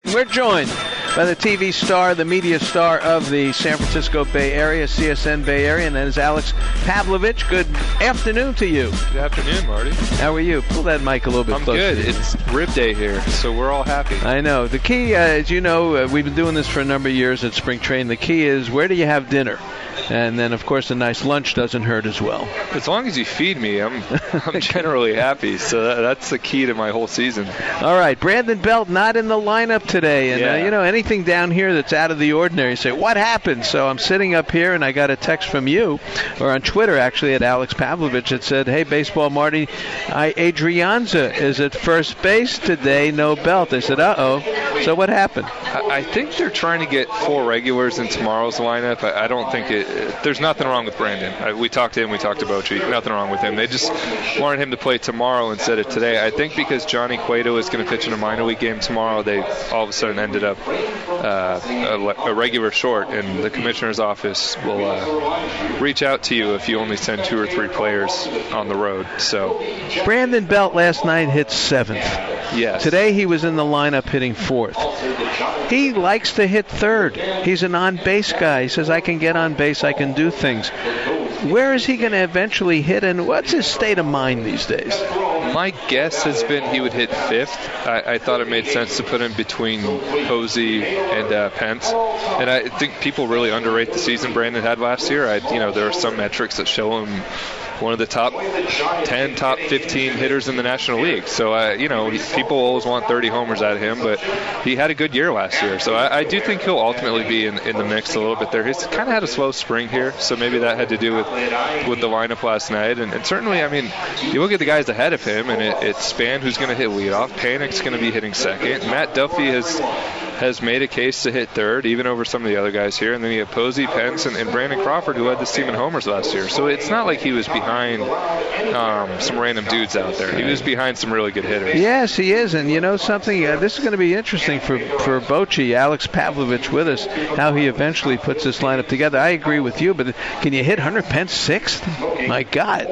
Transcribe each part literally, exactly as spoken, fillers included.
We're joined by the T V star, the media star of the San Francisco Bay Area, C S N Bay Area, and that is Alex Pavlovich. Good afternoon to you. Good afternoon, Marty. How are you? Pull that mic a little bit I'm closer. I'm good. It's rib day here, so we're all happy. I know. The key, uh, as you know, uh, we've been doing this for a number of years at Spring Training. The key is, where do you have dinner? And then, of course, a nice lunch doesn't hurt as well. As long as you feed me, I'm I'm generally happy. So that, that's the key to my whole season. All right. Brandon Belt not in the lineup today. And, yeah. uh, you know, anything down here that's out of the ordinary, you say, what happened? So I'm sitting up here, and I got a text from you, or on Twitter, actually, at Alex Pavlovich. It said, hey, Baseball Marty, I, Adrianza is at first base today, no Belt. I said, uh-oh. So what happened? I, I think they're trying to get four regulars in tomorrow's lineup. I, I don't think it... There's nothing wrong with Brandon. I, we talked to him. We talked to Bochy. Nothing wrong with him. They just wanted him to play tomorrow instead of today. I think because Johnny Cueto is going to pitch in a minor league game tomorrow, they all of a sudden ended up uh, a, a regular short, and the commissioner's office will uh, reach out to you if you only send two or three players on the road. So Brandon Belt last night hit seventh. Yes. Today he was in the lineup hitting fourth. He likes to hit third. He's an on-base guy. He says, I can get on base, I can do things. Where is he going to eventually hit, and what's his state of mind these days? My guess has been he would hit fifth. I, I thought it made sense to put him between Posey and uh, Pence. And I think people really underrate the season Brandon had last year. I, you know, there are some metrics that show him one of the top ten, top fifteen hitters in the National League. So, uh, you know, he, people always want thirty homers out of him, but he had a good year last year. So I, I do think he'll ultimately be in, in the mix a little bit there. He's kind of had a slow spring here, so maybe that had to do with, with the lineup last night. And, and certainly, I mean, you look at the guys ahead of him, and it, it's Span who's going to hit leadoff. Panic's going to be hitting second. Matt Duffy has has made a case to hit third, even over some of the other guys here. And then you have Posey, Pence, and, and Brandon Crawford, who led this team in homers last year. So it's not like he was behind um, some random dudes out there. He was behind some really good hitters. Yes, he is. And you know something? Uh, this is going to be interesting for, for Bochy, Alex Pavlovich with us, how he eventually puts this lineup together. I agree with you, but can you hit Hunter Pence sixth? My God.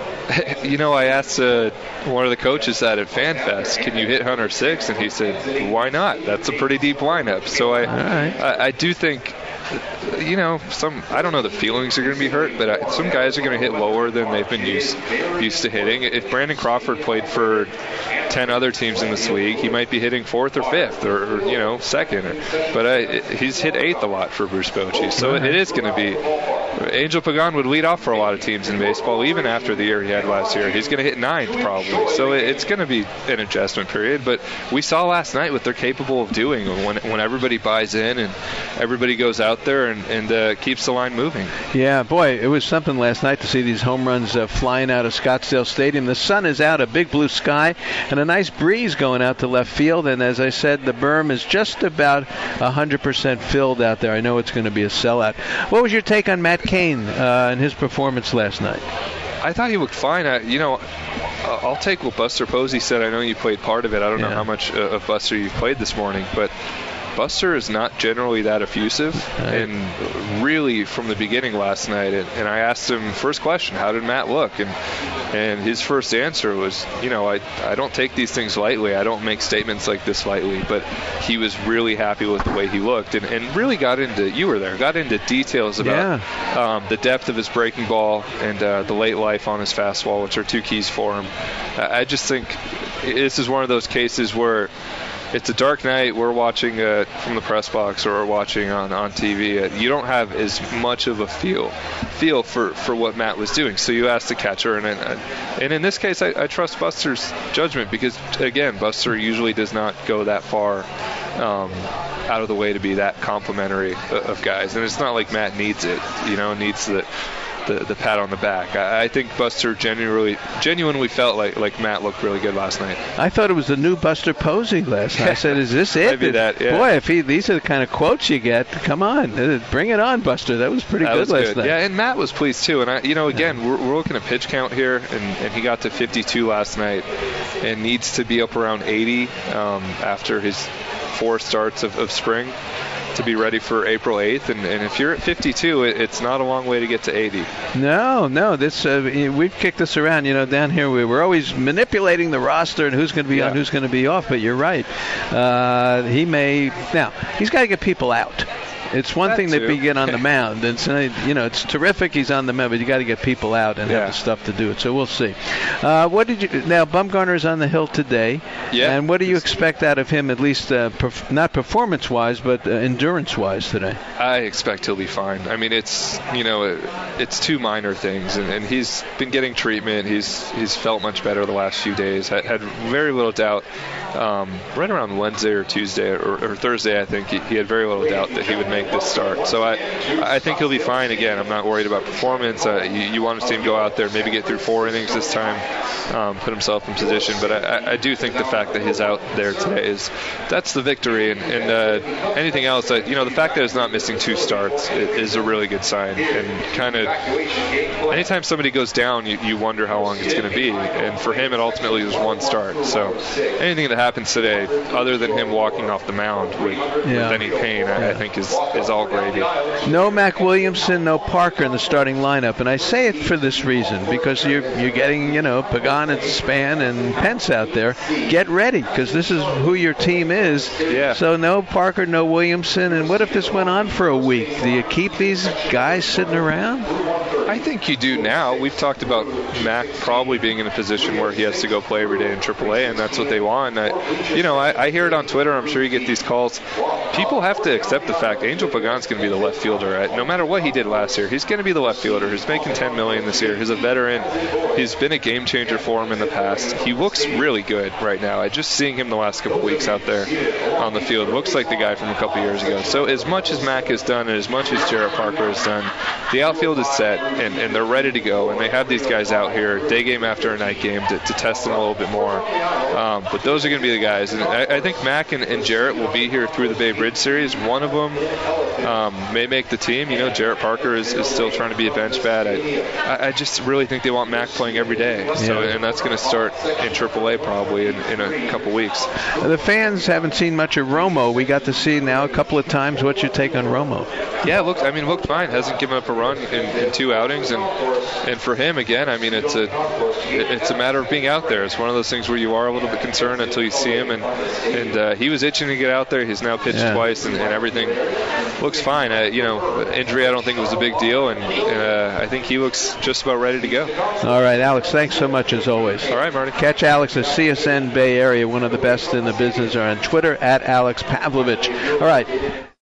You know, I asked uh, one of the coaches that at FanFest, can you hit Hunter sixth? And he said, why not? That's a pretty deep lineup. So I, right. I, I do think, you know, some I don't know the feelings are going to be hurt, but I, some guys are going to hit lower than they've been used used to hitting. If Brandon Crawford played for ten other teams in this league, he might be hitting fourth or fifth or, or you know, second. But I, he's hit eighth a lot for Bruce Bochy. So it, it is going to be. Angel Pagan would lead off for a lot of teams in baseball, even after the year he had last year. He's going to hit ninth probably. So it, it's going to be an adjustment period. But we saw last night what they're capable of doing when when everybody buys in and everybody goes out there and, and uh, keeps the line moving. Yeah, boy, it was something last night to see these home runs uh, flying out of Scottsdale Stadium. The sun is out, a big blue sky, and a nice breeze going out to left field. And as I said, the berm is just about one hundred percent filled out there. I know it's going to be a sellout. What was your take on Matt Cain uh, and his performance last night? I thought he looked fine. I, you know, I'll take what Buster Posey said. I know you played part of it. I don't yeah. know how much uh, of Buster you played this morning, but Buster is not generally that effusive, right. And really from the beginning last night, and, and I asked him first question, how did Matt look? And and his first answer was, you know, I, I don't take these things lightly. I don't make statements like this lightly, but he was really happy with the way he looked and, and really got into, you were there, got into details about yeah. um, the depth of his breaking ball and uh, the late life on his fastball, which are two keys for him. Uh, I just think this is one of those cases where it's a dark night. We're watching uh, from the press box or we're watching on, on T V. Uh, you don't have as much of a feel feel for, for what Matt was doing. So you ask the catcher. And, and, and in this case, I, I trust Buster's judgment because, again, Buster usually does not go that far um, out of the way to be that complimentary of guys. And it's not like Matt needs it, you know, needs the The, the pat on the back. I, I think Buster genuinely genuinely felt like, like Matt looked really good last night. I thought it was the new Buster Posey last night. I said, is this it? Maybe that, yeah. Boy, if he, these are the kind of quotes you get, come on, bring it on, Buster. That was pretty that good was last good. night. Yeah, and Matt was pleased too. And, I, you know, again, yeah. we're, we're looking at pitch count here, and, and he got to fifty-two last night and needs to be up around eighty um, after his four starts of, of spring. to be ready for April eighth. And, and if you're at fifty-two, it, it's not a long way to get to eighty. No, no. This uh, we've kicked this around. You know, down here we we're always manipulating the roster and who's going to be yeah. on, who's going to be off. But you're right. Uh, he may now. He's got to get people out. It's one that thing too. to be get on the mound. It's uh, you know it's terrific. He's on the mound, but you got to get people out and yeah. have the stuff to do it. So we'll see. Uh, what did you now? Bumgarner's on the hill today. Yeah. And what do you expect out of him? At least uh, perf- not performance-wise, but uh, endurance-wise today. I expect he'll be fine. I mean, it's you know it, it's two minor things, and, and he's been getting treatment. He's he's felt much better the last few days. Had, had very little doubt. Um, right around Wednesday or Tuesday or, or Thursday, I think he, he had very little doubt that he would make this start. So I, I think he'll be fine. Again, I'm not worried about performance. Uh, you, you want to see him go out there, maybe get through four innings this time, um, put himself in position. But I, I do think the fact that he's out there today is that's the victory. And, and uh, anything else, uh, you know, the fact that he's not missing two starts is a really good sign. And kind of anytime somebody goes down, you, you wonder how long it's going to be. And for him, it ultimately was one start. So anything that happens today, other than him walking off the mound with, yeah. with any pain, I, I think is, is all gravy. No Mac Williamson, no Parker in the starting lineup, and I say it for this reason because you're you're getting you know Pagan and Span and Pence out there. Get ready because this is who your team is. Yeah. So no Parker, no Williamson, and what if this went on for a week? Do you keep these guys sitting around? I think you do now. We've talked about Mac probably being in a position where he has to go play every day in triple A, and that's what they want. I, you know, I, I hear it on Twitter. I'm sure you get these calls. People have to accept the fact Angel Pagan's going to be the left fielder. Right? No matter what he did last year, he's going to be the left fielder. He's making ten million dollars this year. He's a veteran. He's been a game changer for him in the past. He looks really good right now. I just seeing him the last couple weeks out there on the field looks like the guy from a couple years ago. So as much as Mac has done and as much as Jarrett Parker has done, the outfield is set and, and they're ready to go. And they have these guys out here day game after a night game to, to test them a little bit more. Um, but those are going to be the guys. And I, I think Mac and, and Jarrett will be here through the Bay Bridge series. One of them um, may make the team. You know, Jarrett Parker is, is still trying to be a bench bat. I, I just really think they want Mac playing every day. So, yeah. And that's going to start in triple A probably in, in a couple weeks. The fans haven't seen much of Romo. We got to see now a couple of times. What's your take on Romo? Yeah, look, I mean, looked fine. Hasn't given up a run in, in two outings, and and for him again, I mean, it's a it's a matter of being out there. It's one of those things where you are a little bit concerned until you see him, and and uh, he was itching to get out there. He's now pitched yeah. twice, and, and everything looks fine. Uh, you know, injury I don't think was a big deal, and uh, I think he looks just about ready to go. All right, Alex, thanks so much as always. All right, Marty. Catch Alex at C S N Bay Area, one of the best in the business, or on Twitter at Alex Pavlovich. All right.